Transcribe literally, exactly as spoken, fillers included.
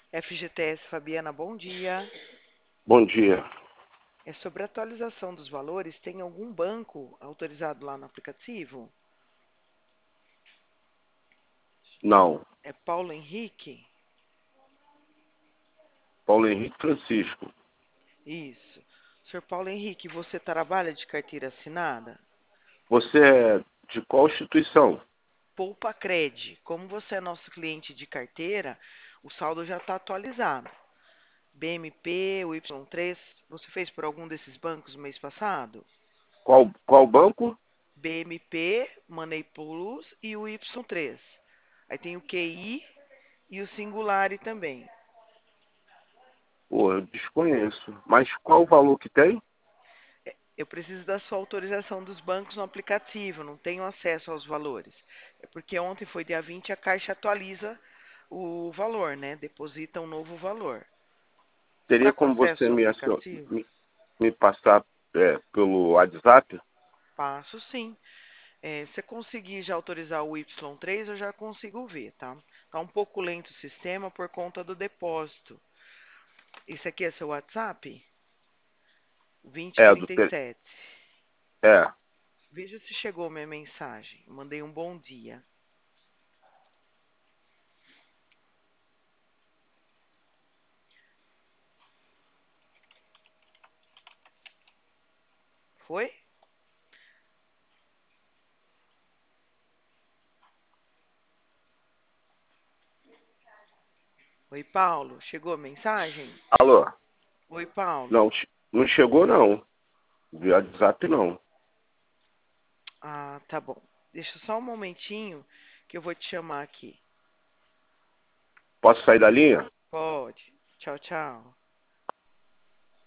F G T S Fabiana, bom dia. Bom dia. É sobre a atualização dos valores. Tem algum banco autorizado lá no aplicativo? Não. É Paulo Henrique? Paulo Henrique Francisco. Isso. Senhor Paulo Henrique, você trabalha de carteira assinada? Você é de qual instituição? Poupa Cred. Como você é nosso cliente de carteira, o saldo já está atualizado. B M P, o Y três, você fez por algum desses bancos no mês passado? Qual, qual banco? B M P, Money Plus e o Y três. Aí tem o Q I e o Singulari também. Pô, eu desconheço. Mas qual o valor que tem? Eu preciso da sua autorização dos bancos no aplicativo, não tenho acesso aos valores. É porque ontem foi dia vinte, a Caixa atualiza o valor, né? Deposita um novo valor. Você está Teria com como você acesso ao me, acio- aplicativo? me, me passar é, pelo WhatsApp? Passo sim. É, se você conseguir já autorizar o Y três, eu já consigo ver, tá? Tá um pouco lento o sistema por conta do depósito. Esse aqui é seu WhatsApp? É, do te- vinte trinta e sete. é. Veja se chegou minha mensagem. Eu mandei um bom dia. Foi? Oi, Paulo. Chegou a mensagem? Alô? Oi, Paulo. Não, che- não chegou não. Via WhatsApp não. Ah, tá bom. Deixa só um momentinho que eu vou te chamar aqui. Posso sair da linha? Pode. Tchau, tchau.